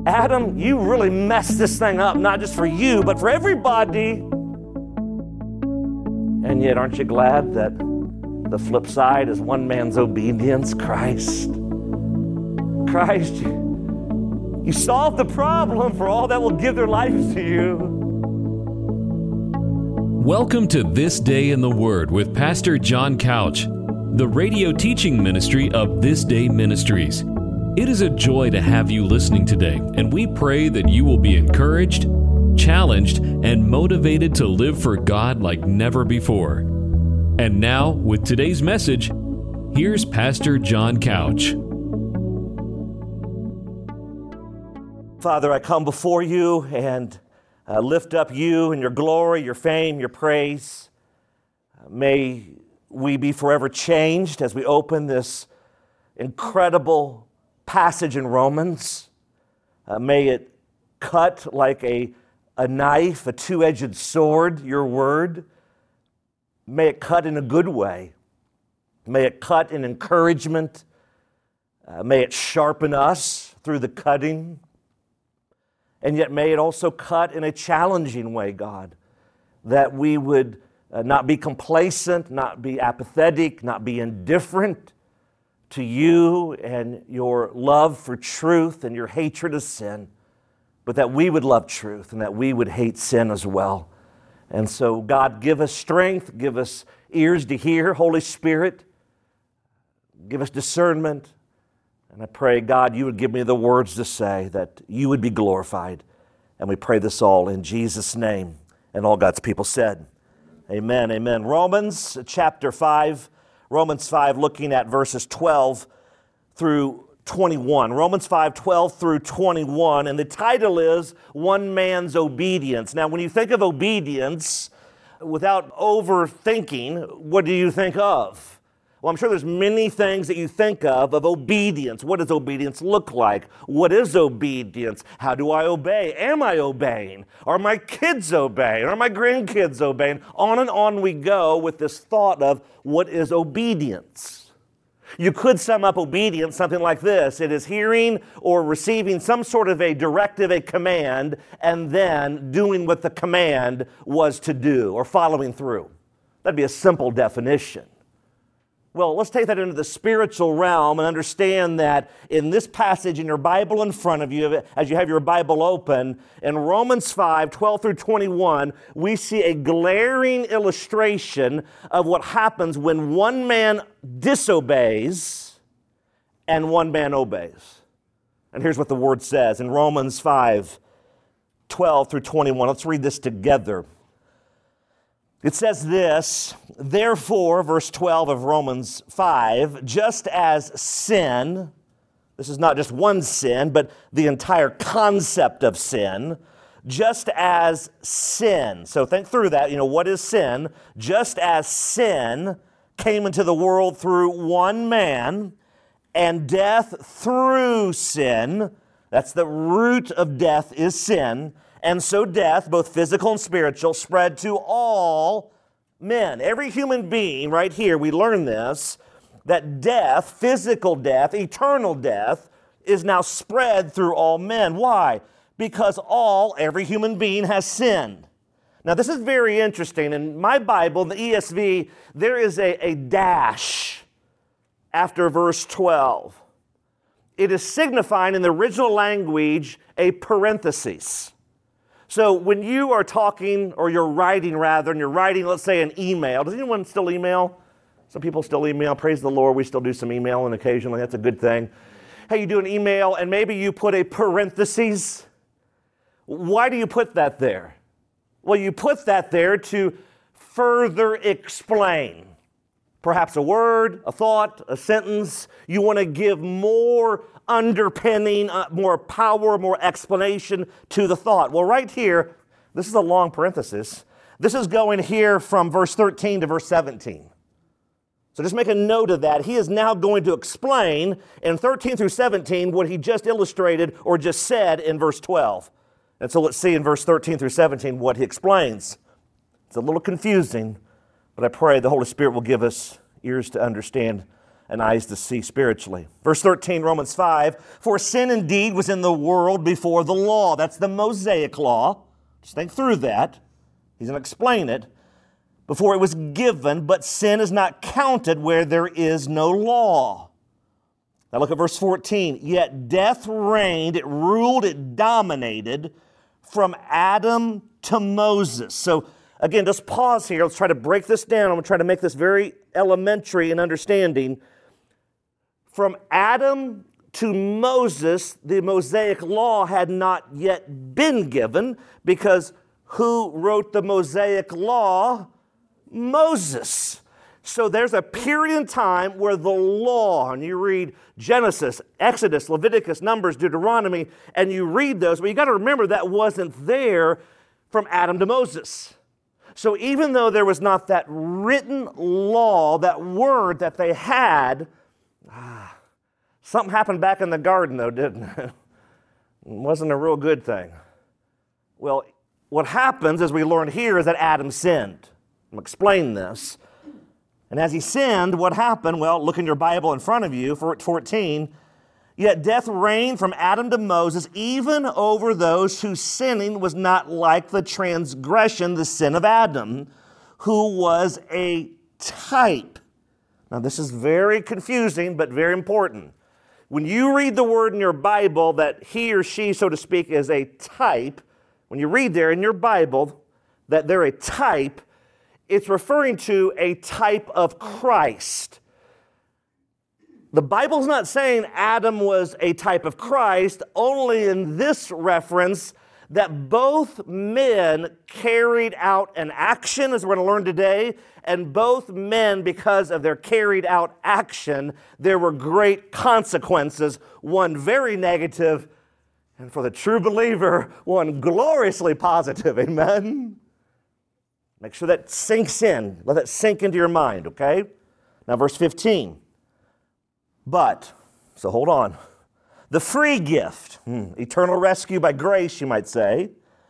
Adam, you really messed this thing up, not just for you, but for everybody. And yet, aren't you glad that the flip side is one man's obedience, Christ? Christ, you solved the problem for all that will give their lives to you. Welcome to This Day in the Word with Pastor John Couch, the radio teaching ministry of This Day Ministries. It is a joy to have you listening today, and we pray that you will be encouraged, challenged, and motivated to live for God like never before. And now, with today's message, here's Pastor John Couch. Father, I come before you and lift up you and your glory, your fame, your praise. May we be forever changed as we open this incredible passage in Romans. May it cut like a knife, a two-edged sword, your word. May it cut in a good way. May it cut in encouragement. May it sharpen us through the cutting. And yet may it also cut in a challenging way, God, that we would not be complacent, not be apathetic, not be indifferent to you and your love for truth and your hatred of sin, but that we would love truth and that we would hate sin as well. And so, God, give us strength, give us ears to hear. Holy Spirit, give us discernment. And I pray, God, you would give me the words to say, that you would be glorified. And we pray this all in Jesus' name. And all God's people said, amen, amen. Romans chapter 5, Romans 5, looking at verses 12 through 21. Romans 5, 12 through 21. And the title is One Man's Obedience. Now, when you think of obedience, without overthinking, what do you think of? Well, I'm sure there's many things that you think of obedience. What does obedience look like? What is obedience? How do I obey? Am I obeying? Are my kids obeying? Are my grandkids obeying? On and on we go with this thought of what is obedience. You could sum up obedience something like this. It is hearing or receiving some sort of a directive, a command, and then doing what the command was to do or following through. That'd be a simple definition. Well, let's take that into the spiritual realm and understand that in this passage in your Bible in front of you, as you have your Bible open, in Romans 5, 12 through 21, we see a glaring illustration of what happens when one man disobeys and one man obeys. And here's what the word says in Romans 5, 12 through 21. Let's read this together. It says this, therefore, verse 12 of Romans 5, just as sin, this is not just one sin, but the entire concept of sin, just as sin, so think through that, what is sin? Just as sin came into the world through one man, and death through sin, that's the root of death is sin, and so death, both physical and spiritual, spread to all men. Every human being, right here, we learn this, that death, physical death, eternal death, is now spread through all men. Why? Because every human being has sinned. Now, this is very interesting. In my Bible, the ESV, there is a dash after verse 12. It is signifying in the original language a parenthesis. So when you are talking, or you're writing rather, and you're writing, let's say, an email. Does anyone still email? Some people still email. Praise the Lord, we still do some emailing occasionally. That's a good thing. Hey, you do an email, and maybe you put a parenthesis. Why do you put that there? Well, you put that there to further explain. Perhaps a word, a thought, a sentence. You want to give more underpinning, more power, more explanation to the thought. Well, right here, this is a long parenthesis. This is going here from verse 13 to verse 17. So just make a note of that. He is now going to explain in 13 through 17 what he just illustrated or just said in verse 12. And so let's see in verse 13 through 17 what he explains. It's a little confusing, but I pray the Holy Spirit will give us ears to understand and eyes to see spiritually. Verse 13, Romans 5, for sin indeed was in the world before the law. That's the Mosaic law. Just think through that. He's going to explain it. Before it was given, but sin is not counted where there is no law. Now look at verse 14. Yet death reigned, it ruled, it dominated from Adam to Moses. So again, just pause here. Let's try to break this down. I'm going to try to make this very elementary in understanding. From Adam to Moses, the Mosaic law had not yet been given, because who wrote the Mosaic law? Moses. So there's a period in time where the law, and you read Genesis, Exodus, Leviticus, Numbers, Deuteronomy, and you read those, but you got to remember that wasn't there from Adam to Moses. So even though there was not that written law, that word that they had, something happened back in the garden though, didn't it? It wasn't a real good thing. Well, what happens, as we learn here, is that Adam sinned. I'm going to explain this. And as he sinned, what happened? Well, look in your Bible in front of you, 14. Yet death reigned from Adam to Moses, even over those whose sinning was not like the transgression, the sin of Adam, who was a type. Now, this is very confusing, but very important. When you read the word in your Bible that he or she, so to speak, is a type, when you read there in your Bible that they're a type, it's referring to a type of Christ. The Bible's not saying Adam was a type of Christ, only in this reference that both men carried out an action, as we're going to learn today, and both men, because of their carried out action, there were great consequences, one very negative, and for the true believer, one gloriously positive. Amen? Make sure that sinks in. Let that sink into your mind, okay? Now, verse 15. But, so hold on. The free gift, eternal rescue by grace, you might say,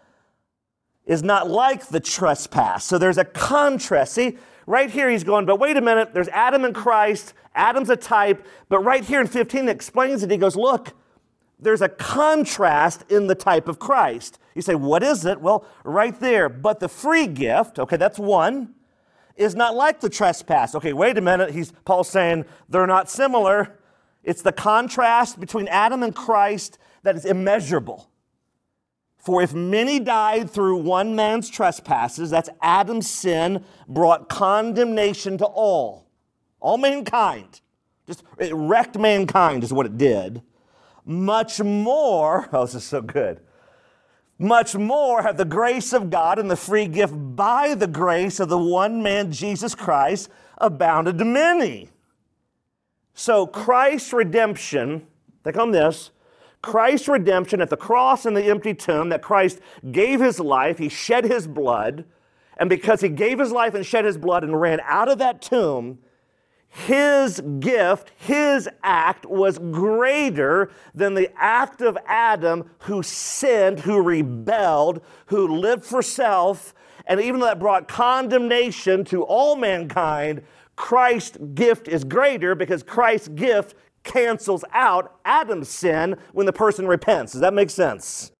is not like the trespass. So there's a contrast. See, right here he's going, but wait a minute, there's Adam and Christ. Adam's a type. But right here in 15 it explains it. He goes, look, there's a contrast in the type of Christ. You say, what is it? Well, right there. But the free gift, okay, that's one, is not like the trespass. Okay, wait a minute. Paul's saying they're not similar. It's the contrast between Adam and Christ that is immeasurable. For if many died through one man's trespasses, that's Adam's sin, brought condemnation to all mankind. Just it wrecked mankind is what it did. Much more, oh, this is so good. Much more have the grace of God and the free gift by the grace of the one man, Jesus Christ, abounded to many. So Christ's redemption, think on this, Christ's redemption at the cross and the empty tomb, that Christ gave his life, he shed his blood, and because he gave his life and shed his blood and ran out of that tomb, his gift, his act was greater than the act of Adam, who sinned, who rebelled, who lived for self, and even though that brought condemnation to all mankind, Christ's gift is greater because Christ's gift cancels out Adam's sin when the person repents. Does that make sense?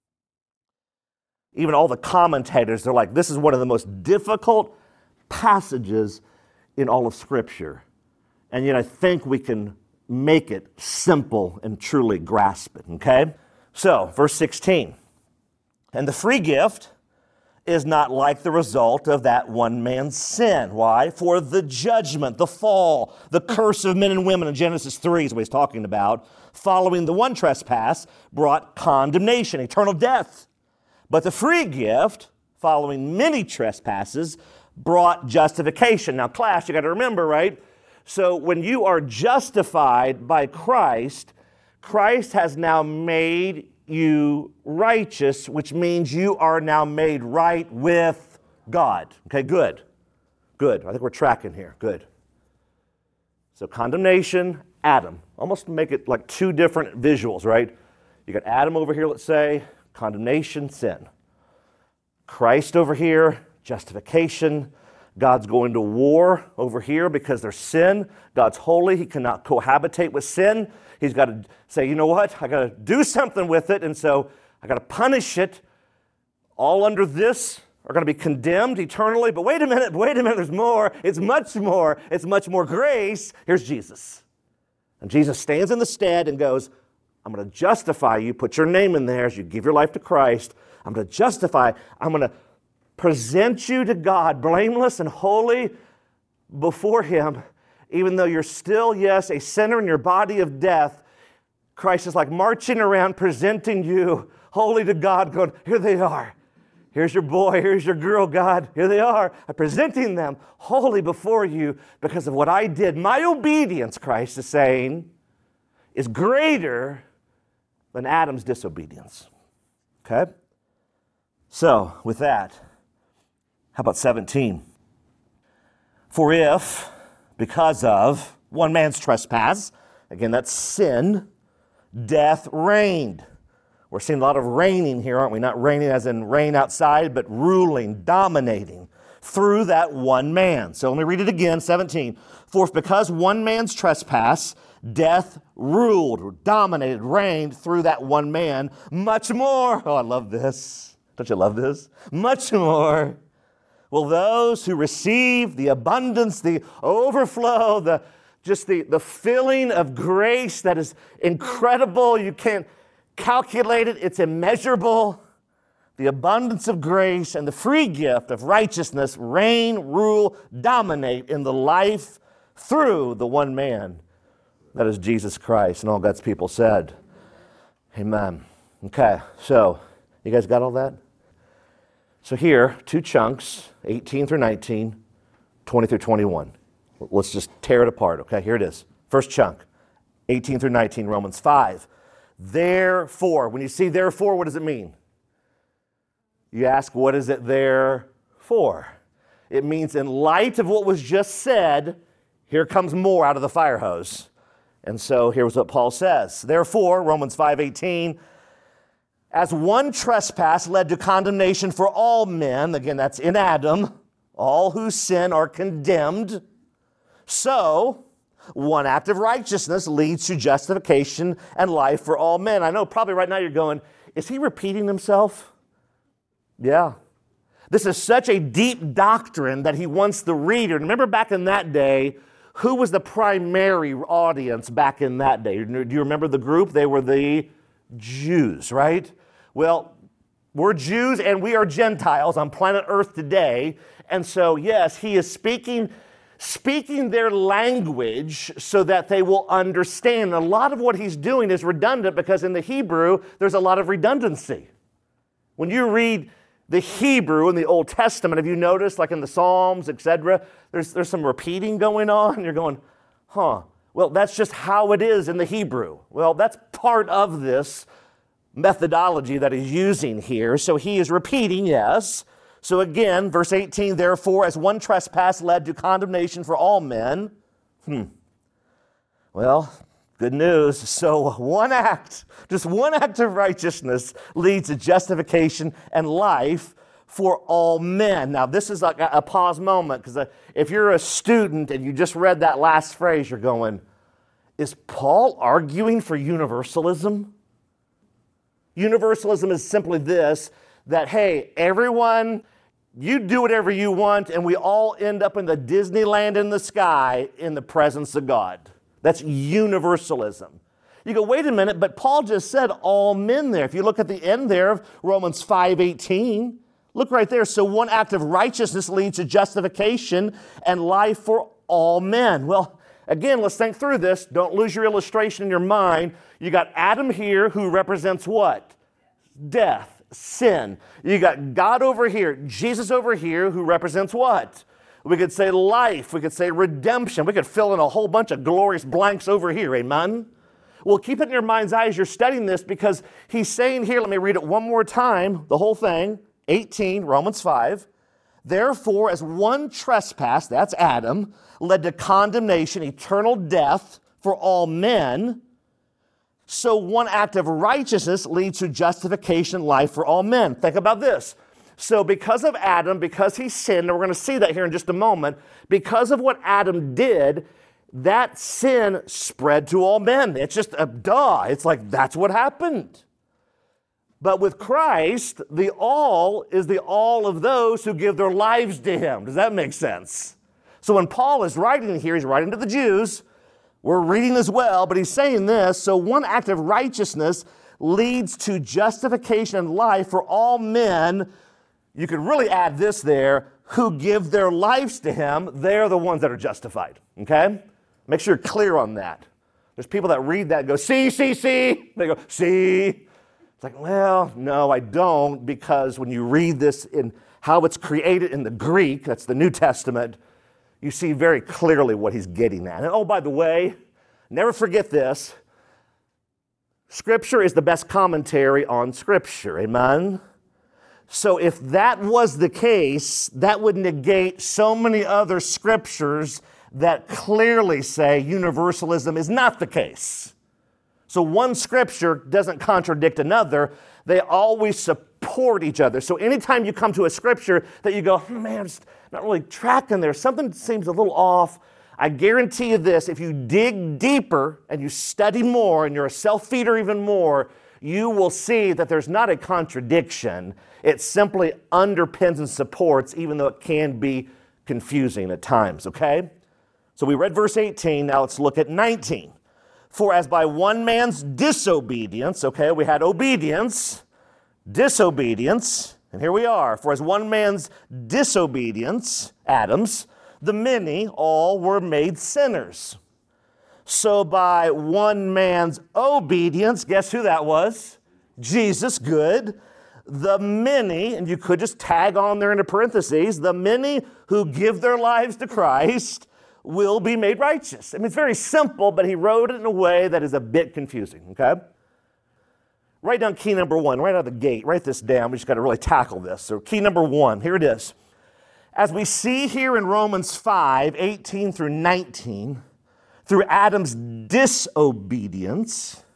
Even all the commentators, they're like, this is one of the most difficult passages in all of Scripture. And yet I think we can make it simple and truly grasp it, okay? So, verse 16. And the free gift is not like the result of that one man's sin. Why? For the judgment, the fall, the curse of men and women in Genesis 3 is what he's talking about, following the one trespass, brought condemnation, eternal death. But the free gift, following many trespasses, brought justification. Now, class, you got to remember, right? So when you are justified by Christ, Christ has now made you righteous, which means you are now made right with God. Okay, good. Good. I think we're tracking here. Good. So condemnation, Adam. Almost make it like two different visuals, right? You got Adam over here, let's say, condemnation, sin. Christ over here, justification, God's going to war over here because there's sin. God's holy. He cannot cohabitate with sin. He's got to say, you know what? I got to do something with it, and so I got to punish it. All under this are going to be condemned eternally. But wait a minute, there's more. It's much more. It's much more grace. Here's Jesus. And Jesus stands in the stead and goes, I'm going to justify you. Put your name in there as you give your life to Christ. I'm going to justify. I'm going to present you to God, blameless and holy before Him, even though you're still, yes, a sinner in your body of death. Christ is like marching around, presenting you holy to God, going, here they are. Here's your boy, here's your girl, God. Here they are. I'm presenting them holy before you because of what I did. My obedience, Christ is saying, is greater than Adam's disobedience. Okay? So, with that, how about 17? For if, because of one man's trespass, again, that's sin, death reigned. We're seeing a lot of reigning here, aren't we? Not reigning as in reign outside, but ruling, dominating through that one man. So let me read it again, 17. For if because one man's trespass, death ruled, or dominated, reigned through that one man, much more. Oh, I love this. Don't you love this? Much more will those who receive the abundance, the overflow, the filling of grace that is incredible. You can't calculate it. It's immeasurable. The abundance of grace and the free gift of righteousness reign, rule, dominate in the life through the one man that is Jesus Christ. And all God's people said, amen. Okay, so you guys got all that? So here, two chunks, 18 through 19, 20 through 21. Let's just tear it apart, okay? Here it is. First chunk, 18 through 19, Romans 5. Therefore, when you see therefore, what does it mean? You ask, what is it there for? It means in light of what was just said, here comes more out of the fire hose. And so here's what Paul says. Therefore, Romans 5:18, as one trespass led to condemnation for all men, again, that's in Adam, all who sin are condemned, so one act of righteousness leads to justification and life for all men. I know probably right now you're going, is he repeating himself? Yeah. This is such a deep doctrine that he wants the reader. Remember back in that day, who was the primary audience back in that day? Do you remember the group? They were the Jews, right? Well, we're Jews and we are Gentiles on planet Earth today. And so, yes, he is speaking their language so that they will understand. A lot of what he's doing is redundant because in the Hebrew, there's a lot of redundancy. When you read the Hebrew in the Old Testament, have you noticed, like in the Psalms, etc., there's some repeating going on, and you're going, well, that's just how it is in the Hebrew. Well, that's part of this methodology that he's using here. So he is repeating, yes. So again, verse 18, therefore, as one trespass led to condemnation for all men. Well, good news. So just one act of righteousness leads to justification and life for all men. Now, this is like a pause moment, because if you're a student and you just read that last phrase, you're going, is Paul arguing for universalism? Universalism is simply this, that, hey, everyone, you do whatever you want, and we all end up in the Disneyland in the sky in the presence of God. That's universalism. You go, wait a minute, but Paul just said all men there. If you look at the end there of Romans 5:18, look right there. So one act of righteousness leads to justification and life for all men. Well, again, let's think through this. Don't lose your illustration in your mind. You got Adam here, who represents what? Death, sin. You got God over here, Jesus over here, who represents what? We could say life. We could say redemption. We could fill in a whole bunch of glorious blanks over here. Amen? Well, keep it in your mind's eye as you're studying this, because he's saying here, let me read it one more time, the whole thing, 18, Romans 5. Therefore, as one trespass, that's Adam, led to condemnation, eternal death for all men, so one act of righteousness leads to justification, life for all men. Think about this. So because of Adam, because he sinned, and we're going to see that here in just a moment, because of what Adam did, that sin spread to all men. It's just a duh. It's like, that's what happened. But with Christ, the all is the all of those who give their lives to him. Does that make sense? So when Paul is writing here, he's writing to the Jews. We're reading as well, but he's saying this. So one act of righteousness leads to justification and life for all men. You could really add this there, who give their lives to him. They're the ones that are justified, okay? Make sure you're clear on that. There's people that read that and go, see. They go, see. It's like, well, no, I don't, because when you read this in how it's created in the Greek, that's the New Testament, you see very clearly what he's getting at. And oh, by the way, never forget this. Scripture is the best commentary on Scripture, amen? So if that was the case, that would negate so many other scriptures that clearly say universalism is not the case. So one scripture doesn't contradict another. They always support each other. So anytime you come to a scripture that you go, man, I'm just not really tracking there, something seems a little off, I guarantee you this, if you dig deeper and you study more and you're a self-feeder even more, you will see that there's not a contradiction. It simply underpins and supports, even though it can be confusing at times, okay? So we read verse 18, now let's look at 19. For as by one man's disobedience, okay, we had obedience, disobedience, and here we are. For as one man's disobedience, Adam's, the many all were made sinners. So by one man's obedience, guess who that was? Jesus, good. The many, and you could just tag on there into parentheses, the many who give their lives to Christ will be made righteous. I mean, it's very simple, but he wrote it in a way that is a bit confusing, okay? Write down key number one, right out of the gate. Write this down. We just got to really tackle this. So key number one, here it is. As we see here in Romans 5, 18 through 19, through Adam's disobedience,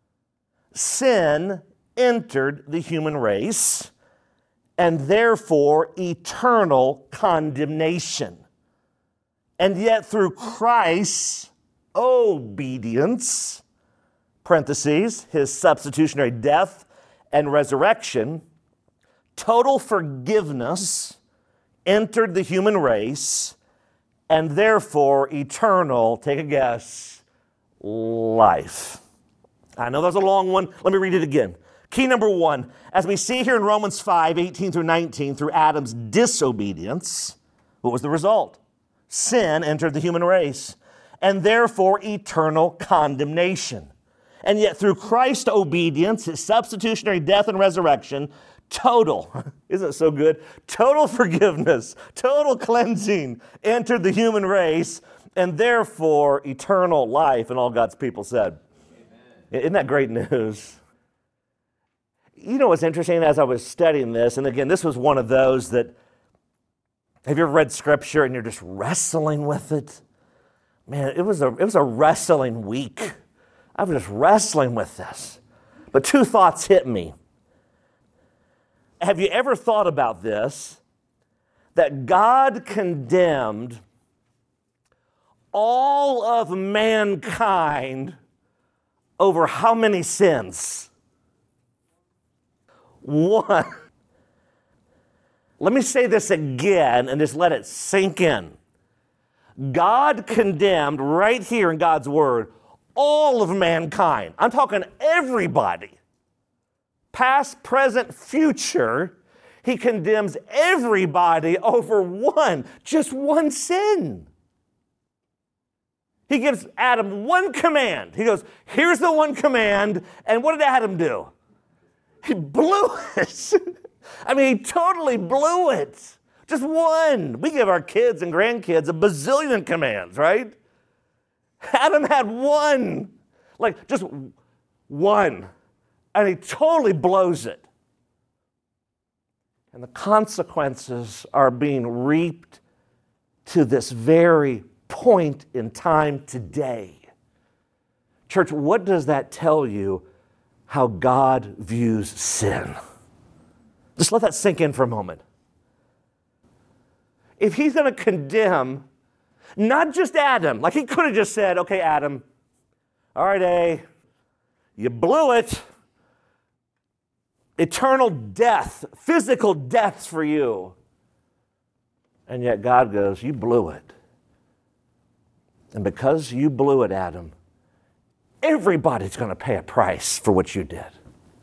sin entered the human race, and therefore eternal condemnation. And yet through Christ's obedience, parentheses, his substitutionary death and resurrection, total forgiveness entered the human race, and therefore eternal, take a guess, life. I know that's a long one. Let me read it again. Key number one, as we see here in Romans 5, 18 through 19, through Adam's disobedience, what was the result? Sin entered the human race, and therefore eternal condemnation. And yet through Christ's obedience, his substitutionary death and resurrection, total, isn't it so good? Total forgiveness, total cleansing entered the human race, and therefore eternal life. And all God's people said. Amen. Isn't that great news? You know what's interesting as I was studying this, and again, this was one of those that, have you ever read Scripture and you're just wrestling with it? Man, it was a wrestling week. I was just wrestling with this. But two thoughts hit me. Have you ever thought about this? That God condemned all of mankind over how many sins? One. Let me say this again and just let it sink in. God condemned right here in God's word all of mankind. I'm talking everybody. Past, present, future. He condemns everybody over just one sin. He gives Adam one command. He goes, here's the one command. And what did Adam do? He blew it. I mean, he totally blew it. Just one. We give our kids and grandkids a bazillion commands, right? Adam had one. Like, just one. And he totally blows it. And the consequences are being reaped to this very point in time today. Church, what does that tell you how God views sin? Just let that sink in for a moment. If he's going to condemn not just Adam, like he could have just said, okay, Adam, all right, A, you blew it. Eternal death, physical deaths for you. And yet God goes, you blew it. And because you blew it, Adam, everybody's going to pay a price for what you did.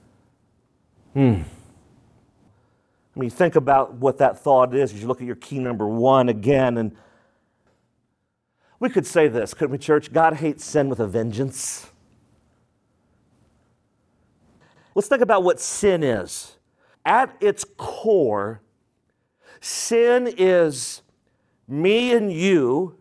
I mean, think about what that thought is as you look at your key number 1 again. And we could say this, couldn't we, church? God hates sin with a vengeance. Let's think about what sin is. At its core, sin is me and you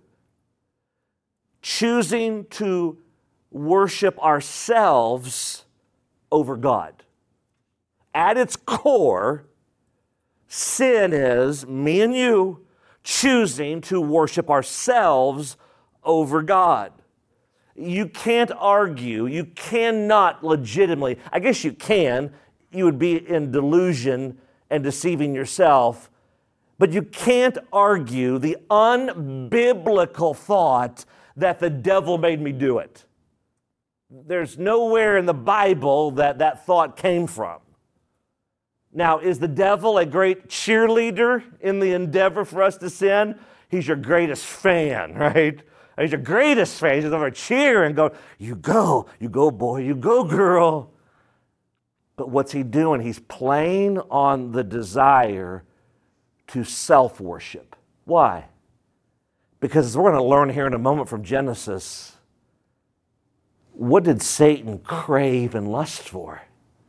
choosing to worship ourselves over God. At its core, sin is me and you choosing to worship ourselves over God. You can't argue, you cannot legitimately, I guess you can, you would be in delusion and deceiving yourself, but you can't argue the unbiblical thought that the devil made me do it. There's nowhere in the Bible that that thought came from. Now, is the devil a great cheerleader in the endeavor for us to sin? He's your greatest fan, right? He's your greatest fan. He's over cheering, going, you go boy, you go girl. But what's he doing? He's playing on the desire to self-worship. Why? Because as we're going to learn here in a moment from Genesis, what did Satan crave and lust for?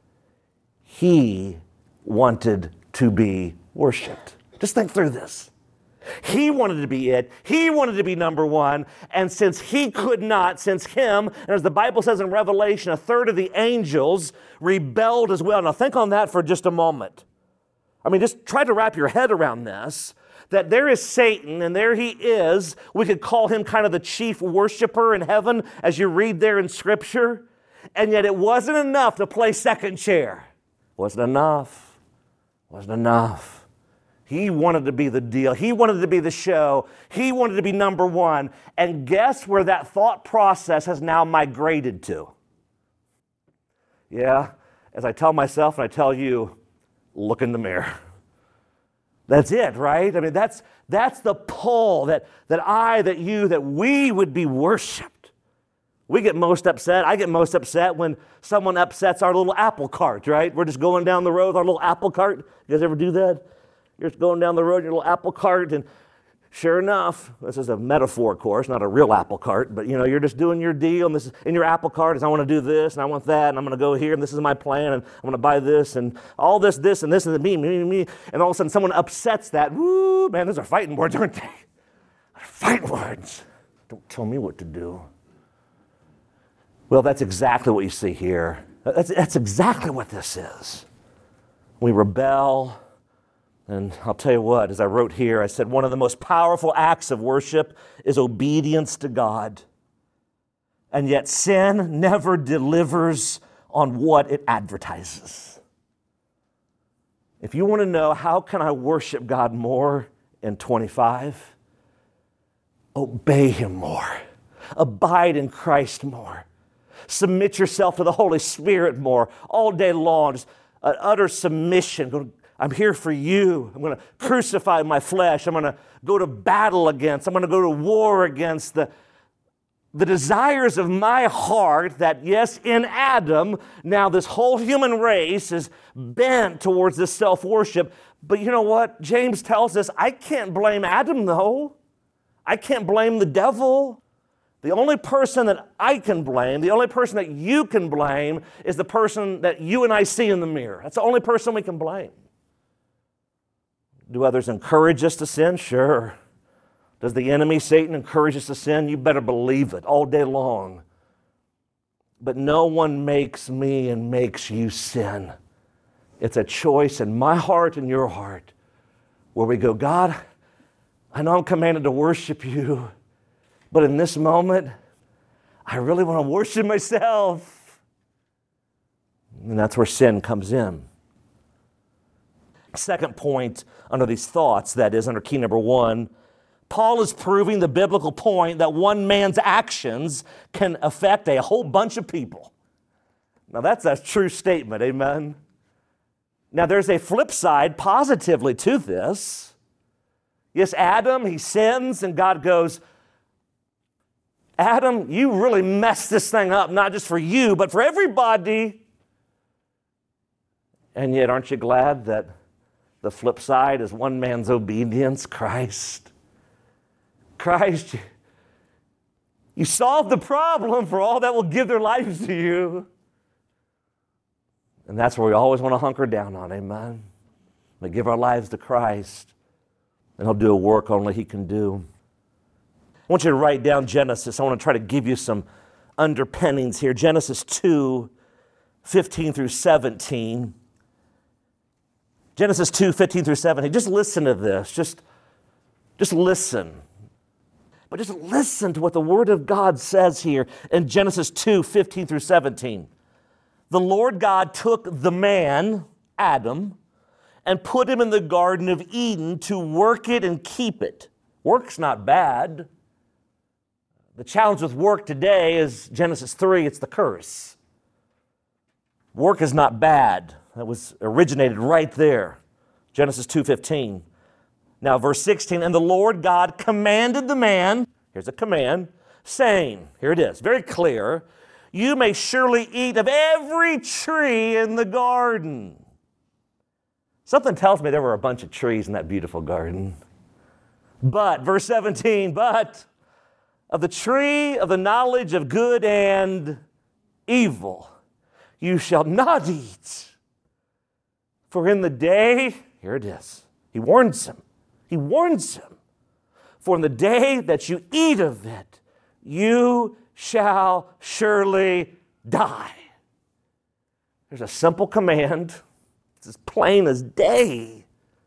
He wanted to be worshiped. Just think through this. He wanted to be it. He wanted to be number 1. And since he could not, since him, and as the Bible says in Revelation, 1/3 of the angels rebelled as well. Now think on that for just a moment. I mean, just try to wrap your head around this, that there is Satan, and there he is. We could call him kind of the chief worshiper in heaven, as you read there in Scripture. And yet it wasn't enough to play second chair. Wasn't enough. Wasn't enough. He wanted to be the deal. He wanted to be the show. He wanted to be number 1. And guess where that thought process has now migrated to? Yeah, as I tell myself and I tell you, look in the mirror. That's it, right? I mean, that's the pull that we would be worshiped. We get most upset. I get most upset when someone upsets our little apple cart, right? We're just going down the road with our little apple cart. You guys ever do that? You're just going down the road in your little apple cart, and sure enough, this is a metaphor, of course, not a real apple cart, but you're just doing your deal, and this is in your apple cart is I want to do this, and I want that, and I'm going to go here, and this is my plan, and I'm going to buy this, and all this, and this, and me, and all of a sudden someone upsets that. Woo, man, those are fighting words, aren't they? They're fighting words. Don't tell me what to do. Well, that's exactly what you see here. That's exactly what this is. We rebel. And I'll tell you what, as I wrote here, I said one of the most powerful acts of worship is obedience to God. And yet sin never delivers on what it advertises. If you want to know how can I worship God more in 25, obey Him more. Abide in Christ more. Submit yourself to the Holy Spirit more all day long. Just an utter submission. I'm here for you. I'm going to crucify my flesh. I'm going to go to battle against. I'm going to go to war against the desires of my heart that, yes, in Adam, now this whole human race is bent towards this self-worship. But you know what? James tells us, I can't blame Adam, though. I can't blame the devil. The only person that I can blame, the only person that you can blame is the person that you and I see in the mirror. That's the only person we can blame. Do others encourage us to sin? Sure. Does the enemy, Satan, encourage us to sin? You better believe it all day long. But no one makes me and makes you sin. It's a choice in my heart and your heart where we go, God, I know I'm commanded to worship you, but in this moment, I really want to worship myself. And that's where sin comes in. Second point under these thoughts, that is under key number 1, Paul is proving the biblical point that one man's actions can affect a whole bunch of people. Now that's a true statement, amen? Now there's a flip side positively to this. Yes, Adam, he sins, and God goes, Adam, you really messed this thing up, not just for you, but for everybody. And yet, aren't you glad that the flip side is one man's obedience, Christ? Christ, you solved the problem for all that will give their lives to you. And that's where we always want to hunker down on, amen? We give our lives to Christ, and He'll do a work only He can do. I want you to write down Genesis. I want to try to give you some underpinnings here. Genesis 2, 15 through 17. Genesis 2, 15 through 17. Just listen to this. Just listen. But just listen to what the Word of God says here in Genesis 2, 15 through 17. The Lord God took the man, Adam, and put him in the Garden of Eden to work it and keep it. Work's not bad. The challenge with work today is Genesis 3, it's the curse. Work is not bad. That was originated right there. Genesis 2:15. Now verse 16, and the Lord God commanded the man, here's a command, saying, here it is, very clear, you may surely eat of every tree in the garden. Something tells me there were a bunch of trees in that beautiful garden. But, verse 17, but of the tree of the knowledge of good and evil you shall not eat. For in the day, here it is, he warns him. For in the day that you eat of it, you shall surely die. There's a simple command. It's as plain as day.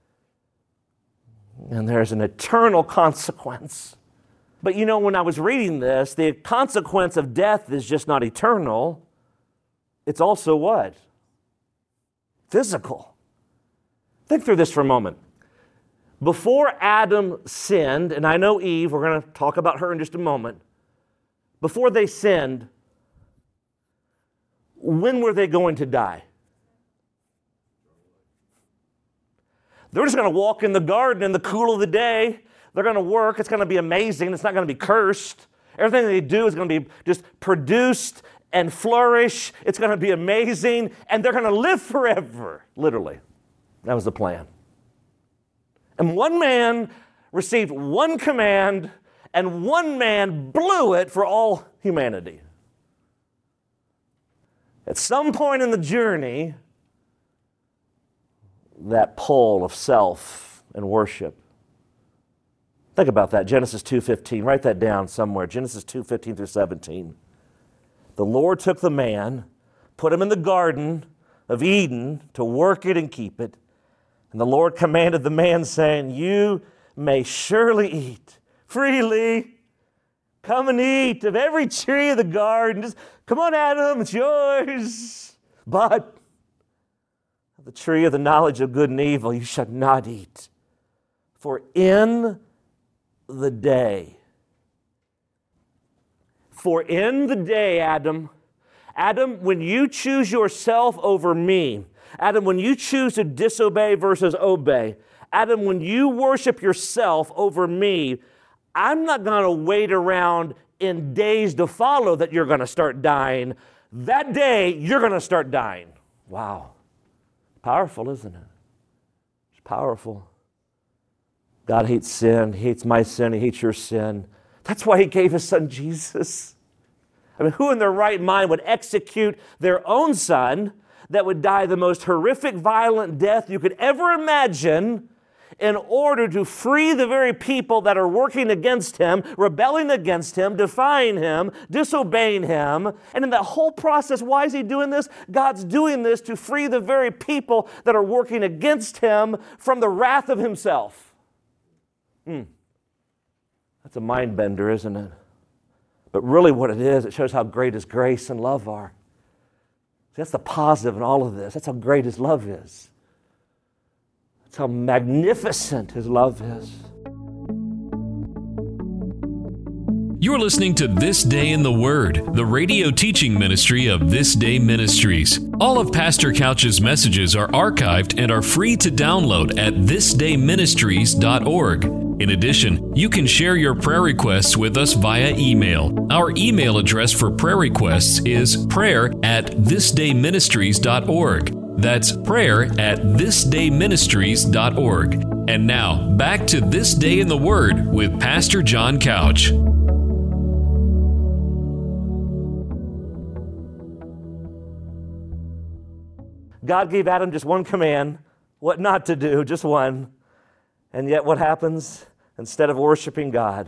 And there's an eternal consequence. But you know, when I was reading this, the consequence of death is just not eternal. It's also what? Physical. Think through this for a moment. Before Adam sinned, and I know Eve, we're going to talk about her in just a moment. Before they sinned, when were they going to die? They're just going to walk in the garden in the cool of the day. They're going to work. It's going to be amazing. It's not going to be cursed. Everything they do is going to be just produced and flourish. It's going to be amazing. And they're going to live forever, literally. That was the plan. And one man received one command, and one man blew it for all humanity. At some point in the journey, that pull of self and worship. Think about that, Genesis 2:15. Write that down somewhere, Genesis 2:15 through 17. The Lord took the man, put him in the Garden of Eden to work it and keep it. And the Lord commanded the man, saying, you may surely eat freely. Come and eat of every tree of the garden. Just, come on, Adam, it's yours. But of the tree of the knowledge of good and evil you shall not eat. For in the day, Adam, when you choose yourself over me, Adam, when you choose to disobey versus obey, Adam, when you worship yourself over me, I'm not going to wait around in days to follow that you're going to start dying. That day, you're going to start dying. Wow. Powerful, isn't it? It's powerful. God hates sin. He hates my sin. He hates your sin. That's why He gave His Son, Jesus. I mean, who in their right mind would execute their own son that would die the most horrific, violent death you could ever imagine in order to free the very people that are working against Him, rebelling against Him, defying Him, disobeying Him? And in that whole process, why is He doing this? God's doing this to free the very people that are working against Him from the wrath of Himself. That's a mind bender, isn't it? But really what it is, it shows how great His grace and love are. See, that's the positive in all of this. That's how great His love is. That's how magnificent His love is. You're listening to This Day in the Word, the radio teaching ministry of This Day Ministries. All of Pastor Couch's messages are archived and are free to download at thisdayministries.org. In addition, you can share your prayer requests with us via email. Our email address for prayer requests is prayer@thisdayministries.org. That's prayer@thisdayministries.org. And now, back to This Day in the Word with Pastor John Couch. God gave Adam just one command, what not to do, just one. And yet what happens? Instead of worshiping God,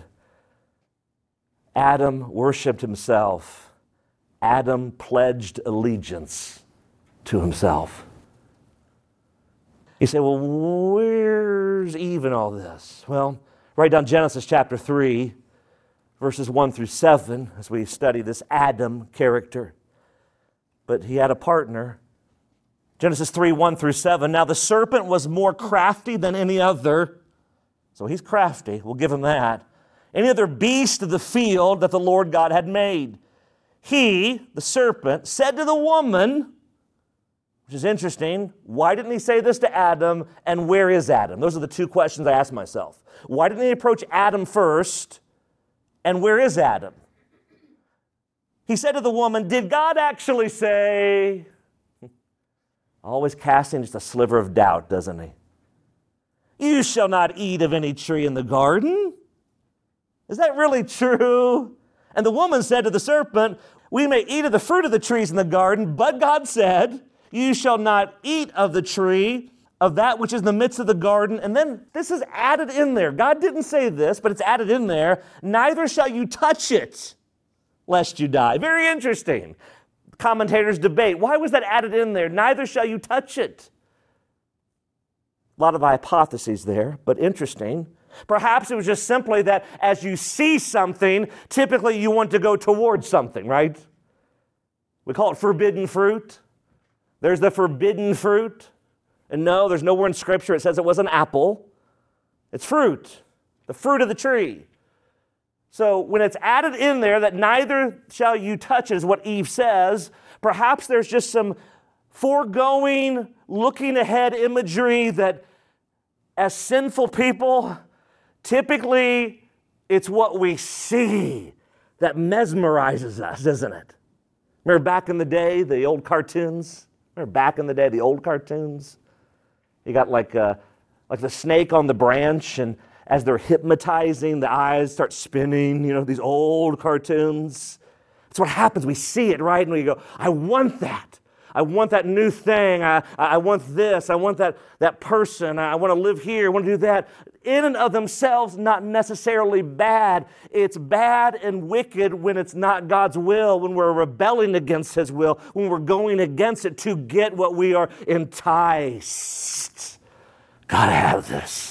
Adam worshiped himself. Adam pledged allegiance to himself. You say, well, where's Eve in all this? Well, write down Genesis chapter 3, verses 1 through 7, as we study this Adam character. But he had a partner. Genesis 3, 1 through 7. Now the serpent was more crafty than any other. So he's crafty, we'll give him that. Any other beast of the field that the Lord God had made. He, the serpent, said to the woman, which is interesting, why didn't he say this to Adam, and where is Adam? Those are the two questions I ask myself. Why didn't he approach Adam first, and where is Adam? He said to the woman, did God actually say... Always casting just a sliver of doubt, doesn't he? You shall not eat of any tree in the garden. Is that really true? And the woman said to the serpent, we may eat of the fruit of the trees in the garden, but God said, you shall not eat of the tree of that which is in the midst of the garden. And then this is added in there. God didn't say this, but it's added in there. Neither shall you touch it, lest you die. Very interesting. Commentators debate, why was that added in there? Neither shall you touch it. A lot of hypotheses there, but interesting. Perhaps it was just simply that as you see something, typically you want to go towards something, right? We call it forbidden fruit. There's the forbidden fruit. And no, there's nowhere in Scripture it says it was an apple. It's fruit, the fruit of the tree. So when it's added in there that neither shall you touch is what Eve says, perhaps there's just some foregoing, looking ahead imagery that as sinful people, typically it's what we see that mesmerizes us, isn't it? Remember back in the day, the old cartoons? You got like the snake on the branch, and as they're hypnotizing, the eyes start spinning, these old cartoons. That's what happens. We see it, right? And we go, I want that. I want that new thing. I want this. I want that person. I want to live here. I want to do that. In and of themselves, not necessarily bad. It's bad and wicked when it's not God's will, when we're rebelling against His will, when we're going against it to get what we are enticed. Gotta have this.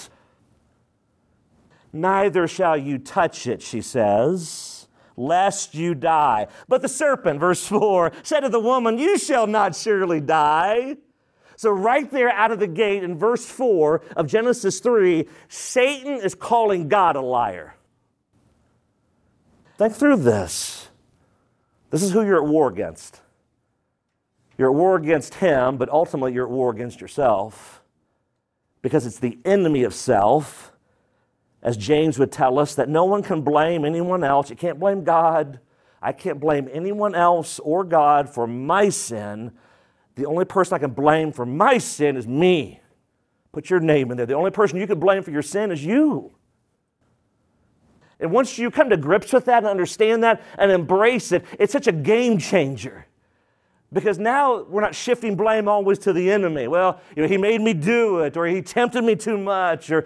Neither shall you touch it, she says, lest you die. But the serpent, verse 4, said to the woman, you shall not surely die. So right there out of the gate in verse 4 of Genesis 3, Satan is calling God a liar. Think through this. This is who you're at war against. You're at war against him, but ultimately you're at war against yourself, because it's the enemy of self. As James would tell us, that no one can blame anyone else. You can't blame God. I can't blame anyone else or God for my sin. The only person I can blame for my sin is me. Put your name in there. The only person you can blame for your sin is you. And once you come to grips with that and understand that and embrace it, it's such a game changer. Because now we're not shifting blame always to the enemy. Well, he made me do it, or he tempted me too much, or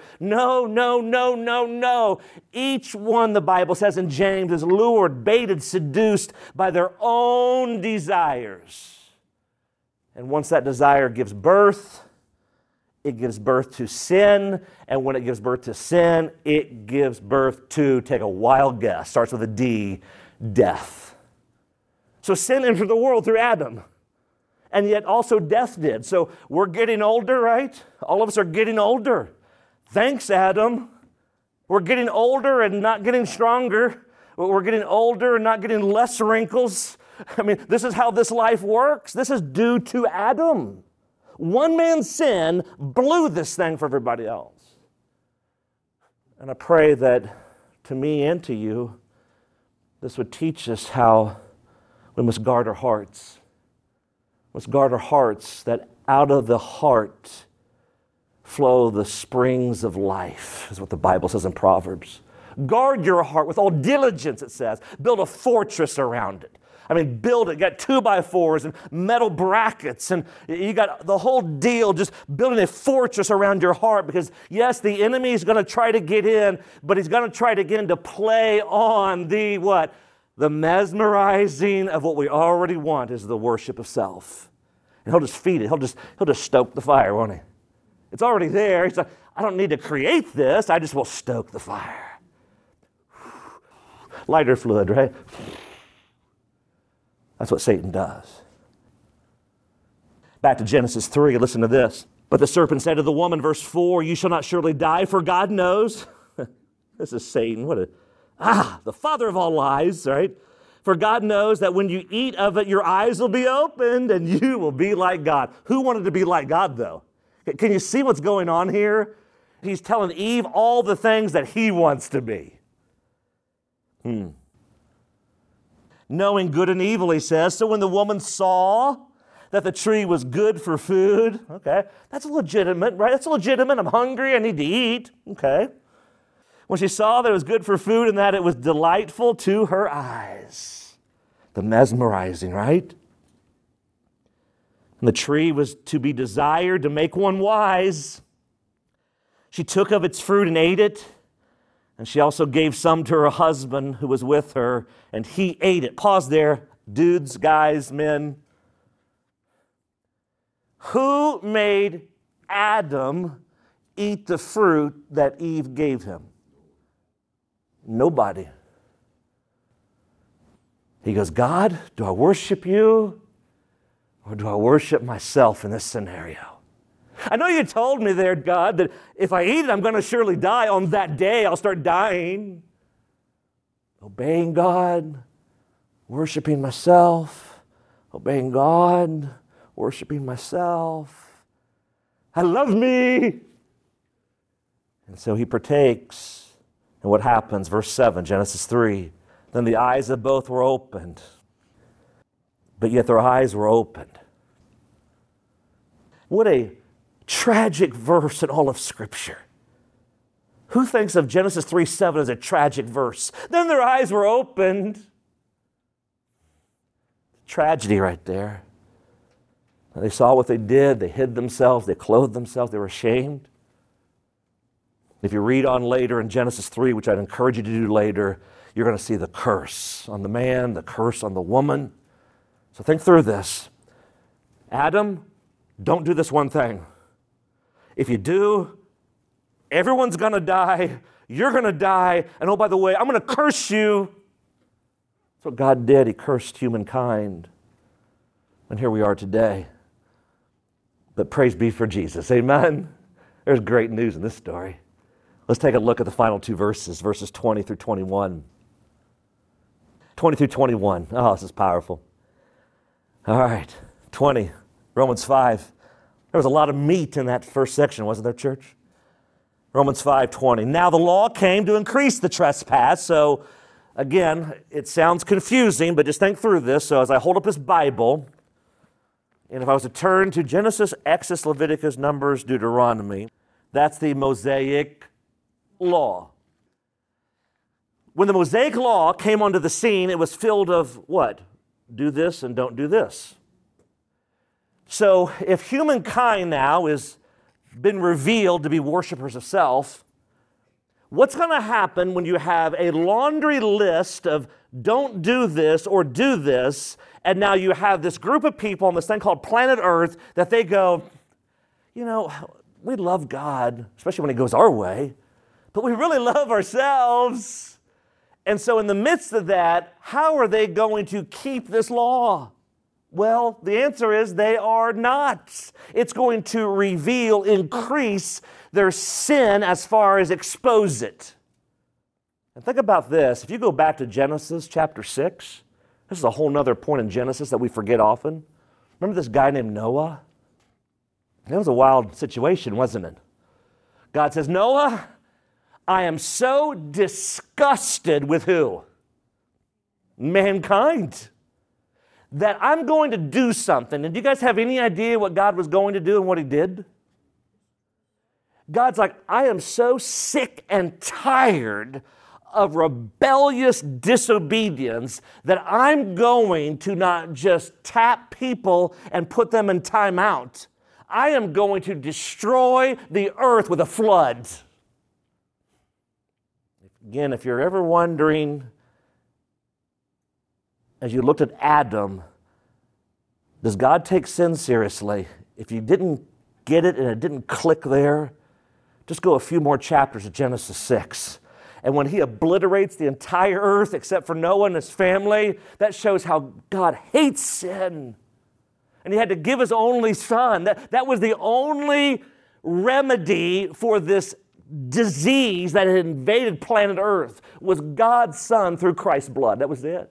no. Each one, the Bible says in James, is lured, baited, seduced by their own desires. And once that desire gives birth, it gives birth to sin. And when it gives birth to sin, it gives birth to, take a wild guess, starts with a D, death. So sin entered the world through Adam. and yet also death did. So we're getting older, right? All of us are getting older. Thanks, Adam. We're getting older and not getting stronger. We're getting older and not getting less wrinkles. I mean, this is how this life works. This is due to Adam. One man's sin blew this thing for everybody else. And I pray that to me and to you, this would teach us how we must guard our hearts. We must guard our hearts, that out of the heart flow the springs of life, is what the Bible says in Proverbs. Guard your heart with all diligence, it says. Build a fortress around it. I mean, build it. You got 2x4s and metal brackets, and you got the whole deal, just building a fortress around your heart, because yes, the enemy is going to try to get in, but he's going to try to get in to play on the what? The mesmerizing of what we already want is the worship of self. And he'll just feed it. He'll just stoke the fire, won't he? It's already there. He's like, I don't need to create this. I just will stoke the fire. Lighter fluid, right? That's what Satan does. Back to Genesis 3, listen to this. But the serpent said to the woman, verse 4, you shall not surely die, for God knows. This is Satan. The father of all lies, right? For God knows that when you eat of it, your eyes will be opened and you will be like God. Who wanted to be like God, though? Can you see what's going on here? He's telling Eve all the things that he wants to be. Knowing good and evil, he says. So when the woman saw that the tree was good for food, okay, that's legitimate, right? That's legitimate. I'm hungry. I need to eat, okay. When she saw that it was good for food and that it was delightful to her eyes. The mesmerizing, right? And the tree was to be desired to make one wise. She took of its fruit and ate it. And she also gave some to her husband who was with her, and he ate it. Pause there, dudes, guys, men. Who made Adam eat the fruit that Eve gave him? Nobody. He goes, God, do I worship you or do I worship myself in this scenario? I know you told me there, God, that if I eat it, I'm going to surely die. On that day, I'll start dying. Obeying God, worshiping myself, obeying God, worshiping myself. I love me. And so he partakes. And what happens? Verse 7, Genesis 3. Then the eyes of both were opened, but yet their eyes were opened. What a tragic verse in all of Scripture. Who thinks of Genesis 3:7 as a tragic verse? Then their eyes were opened. Tragedy right there. And they saw what they did. They hid themselves. They clothed themselves. They were ashamed. If you read on later in Genesis 3, which I'd encourage you to do later, you're going to see the curse on the man, the curse on the woman. So think through this. Adam, don't do this one thing. If you do, everyone's going to die. You're going to die. And oh, by the way, I'm going to curse you. That's what God did. He cursed humankind. And here we are today. But praise be for Jesus. Amen? There's great news in this story. Let's take a look at the final two verses, verses 20 through 21. 20 through 21. Oh, this is powerful. All right, 20, Romans 5. There was a lot of meat in that first section, wasn't there, church? Romans 5:20. Now the law came to increase the trespass. So again, it sounds confusing, but just think through this. So as I hold up this Bible, and if I was to turn to Genesis, Exodus, Leviticus, Numbers, Deuteronomy, that's the Mosaic law. When the Mosaic law came onto the scene, it was filled of what? Do this and don't do this. So if humankind now has been revealed to be worshipers of self, what's going to happen when you have a laundry list of don't do this or do this, and now you have this group of people on this thing called planet Earth that they go, you know, we love God, especially when He goes our way, but we really love ourselves. And so in the midst of that, how are they going to keep this law? Well, the answer is they are not. It's going to reveal, increase their sin as far as expose it. And think about this. If you go back to Genesis chapter 6, this is a whole other point in Genesis that we forget often. Remember this guy named Noah? It was a wild situation, wasn't it? God says, Noah, I am so disgusted with who? Mankind. That I'm going to do something. And do you guys have any idea what God was going to do and what he did? God's like, I am so sick and tired of rebellious disobedience that I'm going to not just tap people and put them in timeout. I am going to destroy the earth with a flood. Again, if you're ever wondering, as you looked at Adam, does God take sin seriously? If you didn't get it and it didn't click there, just go a few more chapters of Genesis 6. And when he obliterates the entire earth except for Noah and his family, that shows how God hates sin. And he had to give his only son. That was the only remedy for this disease that had invaded planet Earth, was God's son through Christ's blood. That was it.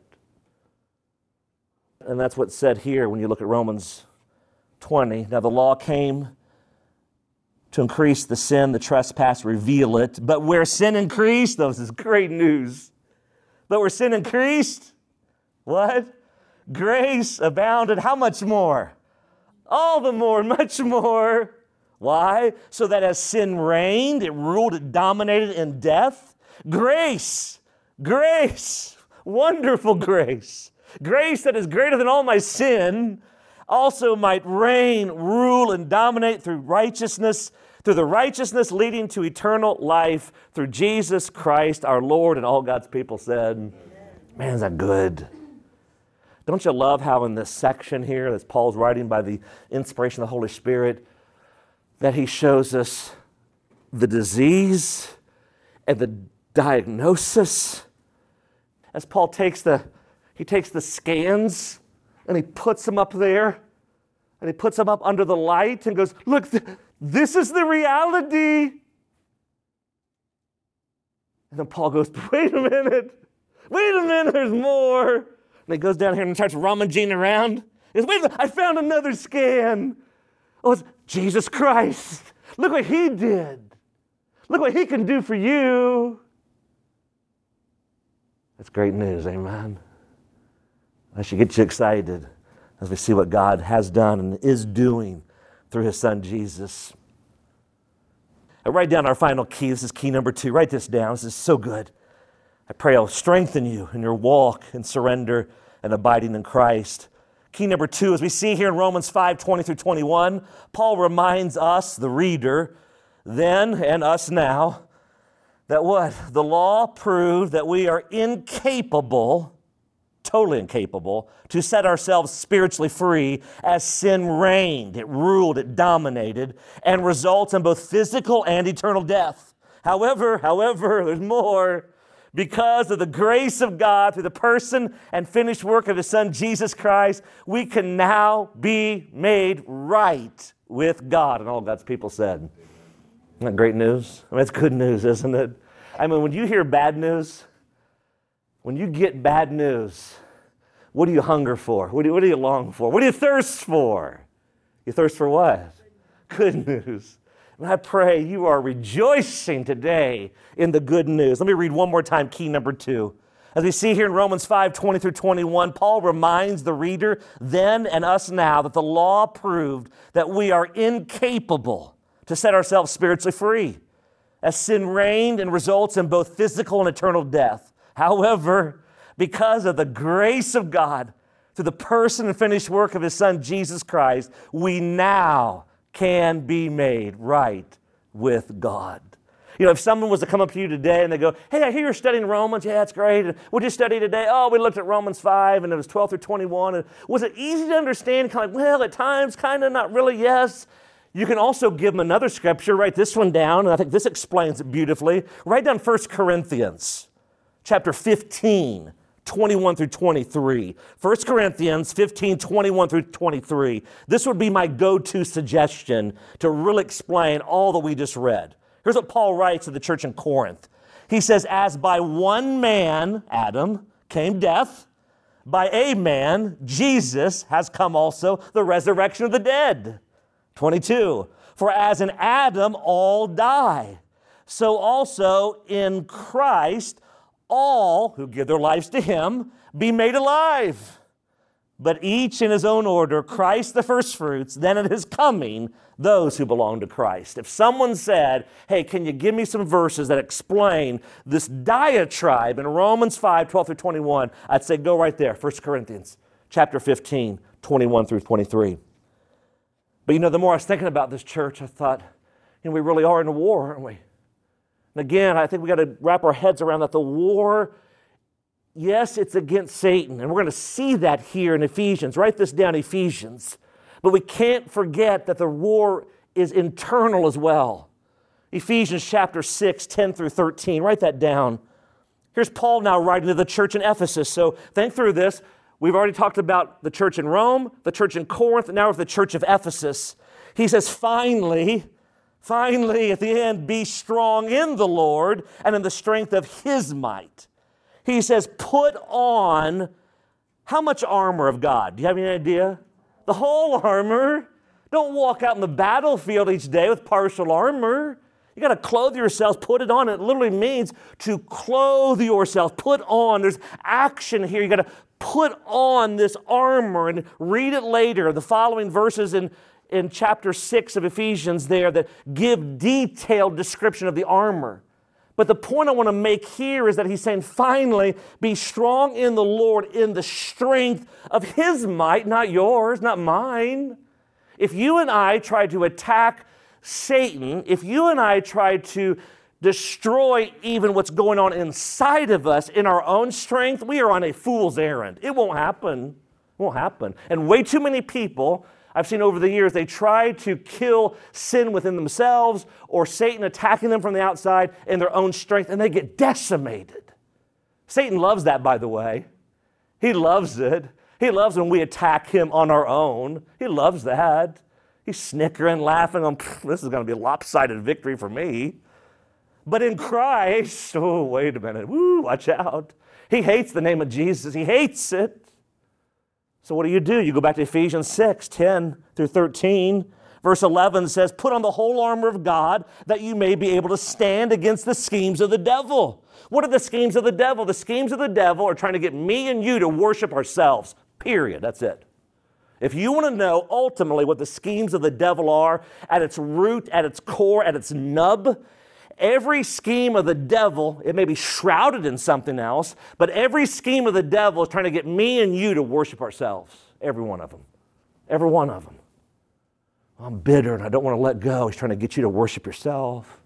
And that's what's said here when you look at Romans 20. Now the law came to increase the sin, the trespass, reveal it. But where sin increased, this is great news. But where sin increased, what? Grace abounded. How much more? All the more, much more. Why? So that as sin reigned, it ruled, it dominated in death. Grace, wonderful grace. Grace that is greater than all my sin also might reign, rule, and dominate through righteousness, through the righteousness leading to eternal life through Jesus Christ our Lord. And all God's people said, Amen. Man, is that good? Don't you love how in this section here that Paul's writing by the inspiration of the Holy Spirit, that he shows us the disease and the diagnosis? As Paul takes the scans and he puts them up there and he puts them up under the light and goes, look, this is the reality. And then Paul goes, wait a minute, there's more. And he goes down here and starts rummaging around. He goes, wait a minute, I found another scan. Oh, it's Jesus Christ. Look what he did. Look what he can do for you. That's great news, amen. That should get you excited as we see what God has done and is doing through his son Jesus. I write down our final key. This is key number 2. Write this down. This is so good. I pray I'll strengthen you in your walk and surrender and abiding in Christ. Key number 2, as we see here in Romans 5:20 through 21, Paul reminds us, the reader, then and us now, that what? The law proved that we are incapable, totally incapable, to set ourselves spiritually free as sin reigned. It ruled, it dominated, and results in both physical and eternal death. However, there's more. Because of the grace of God through the person and finished work of his son Jesus Christ, we can now be made right with God. And all God's people said, isn't that great news? I mean, it's good news, isn't it? I mean, when you hear bad news, when you get bad news, what do you hunger for? What do you long for? What do you thirst for? You thirst for what? Good news. And I pray you are rejoicing today in the good news. Let me read one more time, key number 2. As we see here in Romans 5:20 through 21, Paul reminds the reader then and us now that the law proved that we are incapable to set ourselves spiritually free, as sin reigned and results in both physical and eternal death. However, because of the grace of God through the person and finished work of his son Jesus Christ, we now can be made right with God. You know, if someone was to come up to you today and they go, hey, I hear you're studying Romans. Yeah, that's great. What'd you study today? Oh, we looked at Romans 5 and it was 12 through 21. And was it easy to understand? Kind of like, well, at times, kind of, not really, yes. You can also give them another scripture. Write this one down, and I think this explains it beautifully. Write down 1 Corinthians chapter 15, 21 through 23. 1 Corinthians 15, 21 through 23. This would be my go-to suggestion to really explain all that we just read. Here's what Paul writes to the church in Corinth. He says, as by one man, Adam, came death, by a man, Jesus, has come also the resurrection of the dead. 22, for as in Adam all die, so also in Christ all who give their lives to him be made alive. But each in his own order, Christ the firstfruits, then at his coming, those who belong to Christ. If someone said, hey, can you give me some verses that explain this diatribe in Romans 5, 12 through 21, I'd say go right there, 1 Corinthians chapter 15, 21 through 23. But the more I was thinking about this church, I thought, we really are in a war, aren't we? And again, I think we got to wrap our heads around that the war, yes, it's against Satan. And we're going to see that here in Ephesians. Write this down, Ephesians. But we can't forget that the war is internal as well. Ephesians chapter 6, 10 through 13. Write that down. Here's Paul now writing to the church in Ephesus. So think through this. We've already talked about the church in Rome, the church in Corinth, and now with the church of Ephesus. He says, finally, at the end, be strong in the Lord and in the strength of his might. He says, put on how much armor of God? Do you have any idea? The whole armor. Don't walk out in the battlefield each day with partial armor. You got to clothe yourselves, put it on. It literally means to clothe yourself, put on. There's action here. You got to put on this armor and read it later. The following verses in chapter 6 of Ephesians there that give detailed description of the armor. But the point I want to make here is that he's saying, finally, be strong in the Lord in the strength of his might, not yours, not mine. If you and I try to attack Satan, if you and I try to destroy even what's going on inside of us in our own strength, we are on a fool's errand. It won't happen. It won't happen. And way too many people I've seen over the years, they try to kill sin within themselves or Satan attacking them from the outside in their own strength, and they get decimated. Satan loves that, by the way. He loves it. He loves when we attack him on our own. He loves that. He's snickering, laughing, this is going to be a lopsided victory for me. But in Christ, oh, wait a minute. Woo, watch out. He hates the name of Jesus. He hates it. So what do? You go back to Ephesians 6, 10 through 13. Verse 11 says, put on the whole armor of God that you may be able to stand against the schemes of the devil. What are the schemes of the devil? The schemes of the devil are trying to get me and you to worship ourselves, period. That's it. If you want to know ultimately what the schemes of the devil are, at its root, at its core, at its nub, every scheme of the devil, it may be shrouded in something else, but every scheme of the devil is trying to get me and you to worship ourselves. Every one of them. Every one of them. I'm bitter and I don't want to let go. He's trying to get you to worship yourself.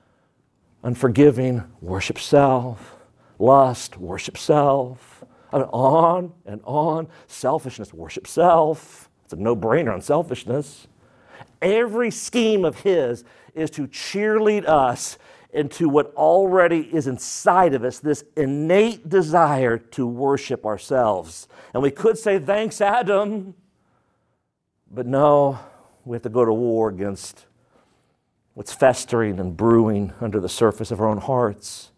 Unforgiving, worship self. Lust, worship self. On and on. Selfishness, worship self. It's a no-brainer on selfishness. Every scheme of his is to cheerlead us into what already is inside of us, this innate desire to worship ourselves. And we could say, thanks, Adam. But no, we have to go to war against what's festering and brewing under the surface of our own hearts.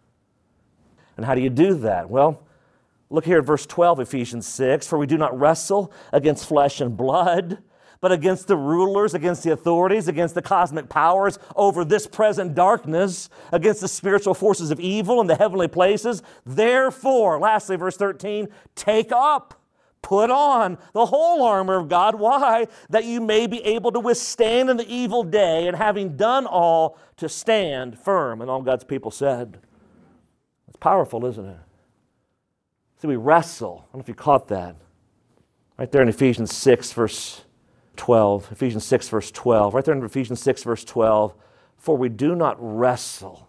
And how do you do that? Well, look here at verse 12, Ephesians 6. For we do not wrestle against flesh and blood, but against the rulers, against the authorities, against the cosmic powers over this present darkness, against the spiritual forces of evil in the heavenly places. Therefore, lastly, verse 13, take up, put on the whole armor of God. Why? That you may be able to withstand in the evil day, and having done all, to stand firm. And all God's people said. It's powerful, isn't it? See, we wrestle. I don't know if you caught that. Right there in Ephesians 6, verse 12. Ephesians 6, verse 12. Right there in Ephesians 6, verse 12. For we do not wrestle.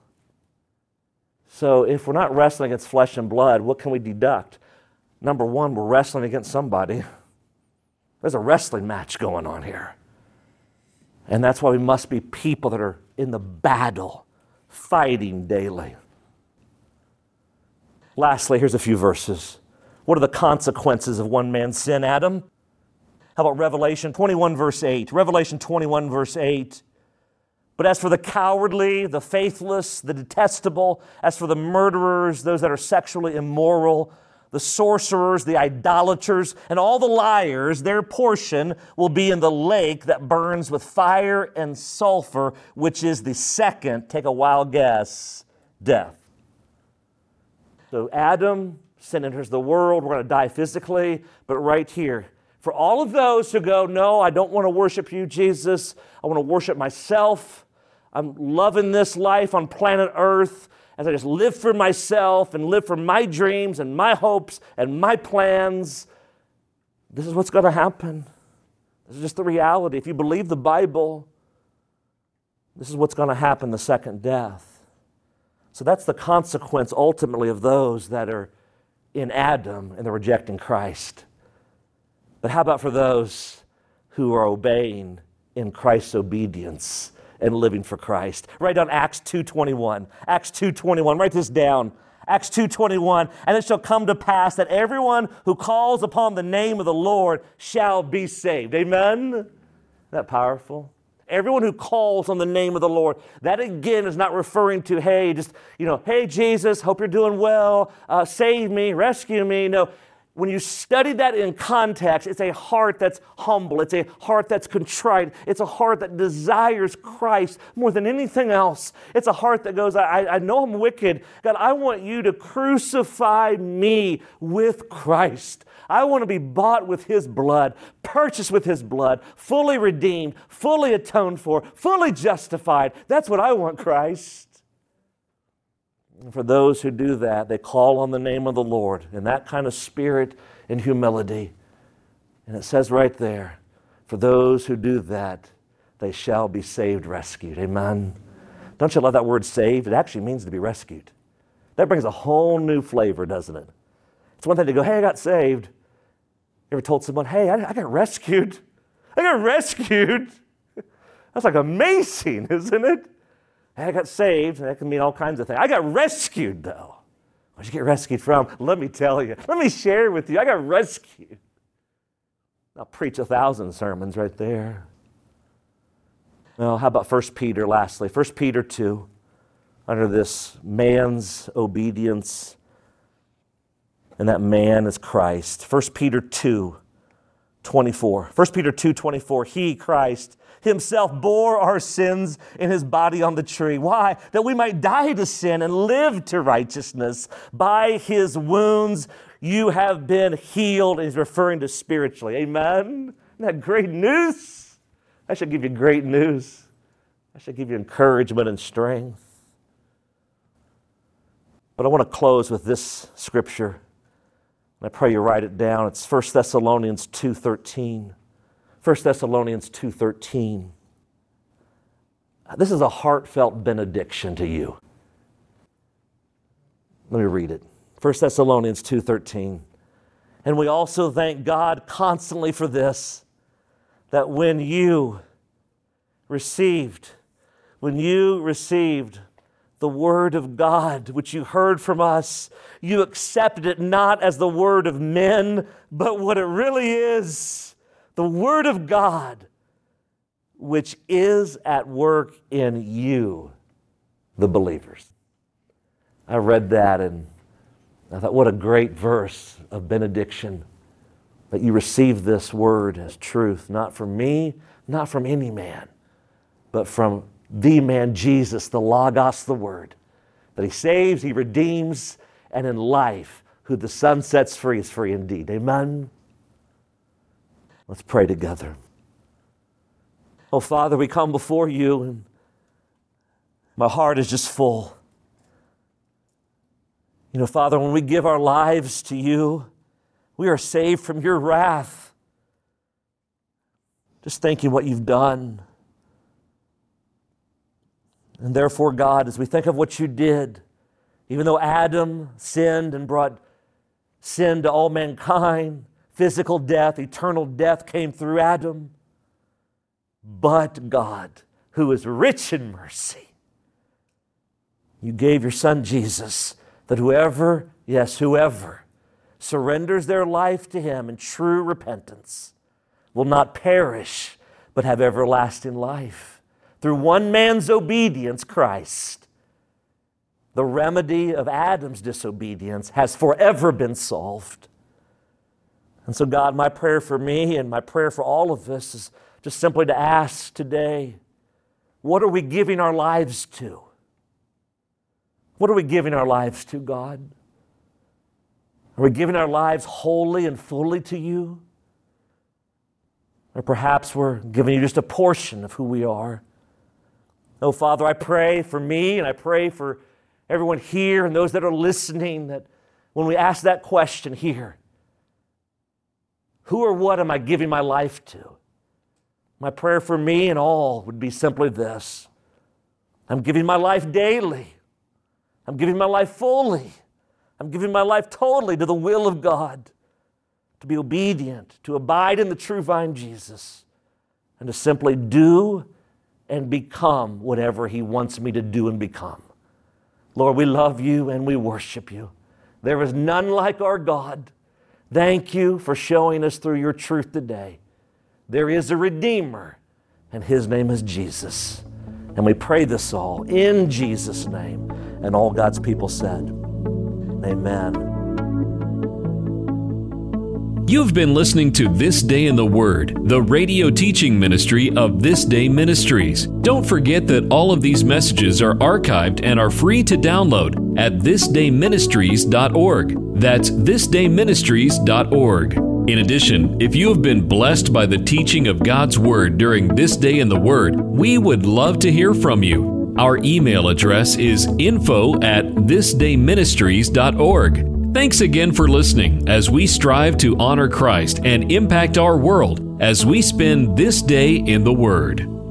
So if we're not wrestling against flesh and blood, what can we deduct? Number one, we're wrestling against somebody. There's a wrestling match going on here. And that's why we must be people that are in the battle, fighting daily. Lastly, here's a few verses. What are the consequences of one man's sin, Adam? How about Revelation 21, verse 8? Revelation 21, verse 8. But as for the cowardly, the faithless, the detestable, as for the murderers, those that are sexually immoral, the sorcerers, the idolaters, and all the liars, their portion will be in the lake that burns with fire and sulfur, which is the second, take a wild guess, death. So Adam, sin enters the world, we're going to die physically, but right here, for all of those who go, no, I don't want to worship you, Jesus. I want to worship myself. I'm loving this life on planet Earth as I just live for myself and live for my dreams and my hopes and my plans. This is what's going to happen. This is just the reality. If you believe the Bible, this is what's going to happen, the second death. So that's the consequence ultimately of those that are in Adam and they're rejecting Christ. But how about for those who are obeying in Christ's obedience and living for Christ? Write down Acts 2:21. Acts 2:21. Write this down. Acts 2:21. And it shall come to pass that everyone who calls upon the name of the Lord shall be saved. Amen? Isn't that powerful? Everyone who calls on the name of the Lord. That again is not referring to, hey, just, hey, Jesus, hope you're doing well. Save me, rescue me. No. When you study that in context, it's a heart that's humble. It's a heart that's contrite. It's a heart that desires Christ more than anything else. It's a heart that goes, I know I'm wicked. God, I want you to crucify me with Christ. I want to be bought with His blood, purchased with His blood, fully redeemed, fully atoned for, fully justified. That's what I want, Christ. And for those who do that, they call on the name of the Lord in that kind of spirit and humility. And it says right there, for those who do that, they shall be saved, rescued. Amen. Don't you love that word saved? It actually means to be rescued. That brings a whole new flavor, doesn't it? It's one thing to go, hey, I got saved. You ever told someone, hey, I got rescued? I got rescued. That's like amazing, isn't it? Hey, I got saved. That can mean all kinds of things. I got rescued, though. Where'd you get rescued from? Let me tell you. Let me share with you. I got rescued. I'll preach 1,000 sermons right there. Well, how about 1 Peter lastly? 1 Peter 2, under this man's obedience, and that man is Christ. 1 Peter 2:24. 1 Peter 2:24, He, Christ, Himself bore our sins in His body on the tree. Why? That we might die to sin and live to righteousness. By His wounds you have been healed. And He's referring to spiritually. Amen? Isn't that great news? I should give you great news. I should give you encouragement and strength. But I want to close with this scripture. And I pray you write it down. It's 1 Thessalonians 2:13. 1 Thessalonians 2:13. This is a heartfelt benediction to you. Let me read it. 1 Thessalonians 2:13. And we also thank God constantly for this, that when you received the word of God, which you heard from us, you accepted it not as the word of men, but what it really is, the word of God, which is at work in you, the believers. I read that and I thought, what a great verse of benediction, that you receive this word as truth, not from me, not from any man, but from the man Jesus, the Logos, the Word, that He saves, He redeems, and in life, who the Son sets free is free indeed. Amen? Let's pray together. Oh, Father, we come before You, and my heart is just full. Father, when we give our lives to You, we are saved from Your wrath. Just thinking what You've done. And therefore, God, as we think of what You did, even though Adam sinned and brought sin to all mankind, physical death, eternal death came through Adam. But God, who is rich in mercy, You gave Your Son Jesus, that whoever Yes, whoever surrenders their life to Him in true repentance will not perish, but have everlasting life. Through one man's obedience, Christ, the remedy of Adam's disobedience has forever been solved. And so, God, my prayer for me and my prayer for all of us is just simply to ask today, what are we giving our lives to? What are we giving our lives to, God? Are we giving our lives wholly and fully to You? Or perhaps we're giving You just a portion of who we are. Oh, Father, I pray for me and I pray for everyone here and those that are listening that when we ask that question here, who or what am I giving my life to? My prayer for me and all would be simply this: I'm giving my life daily. I'm giving my life fully. I'm giving my life totally to the will of God, to be obedient, to abide in the true vine, Jesus, and to simply do and become whatever He wants me to do and become. Lord, we love You and we worship You. There is none like our God. Thank You for showing us through Your truth today. There is a Redeemer, and His name is Jesus. And we pray this all in Jesus' name. And all God's people said, amen. You've been listening to This Day in the Word, the radio teaching ministry of This Day Ministries. Don't forget that all of these messages are archived and are free to download at thisdayministries.org. That's thisdayministries.org. In addition, if you have been blessed by the teaching of God's Word during This Day in the Word, we would love to hear from you. Our email address is info@thisdayministries.org. Thanks again for listening as we strive to honor Christ and impact our world as we spend this day in the Word.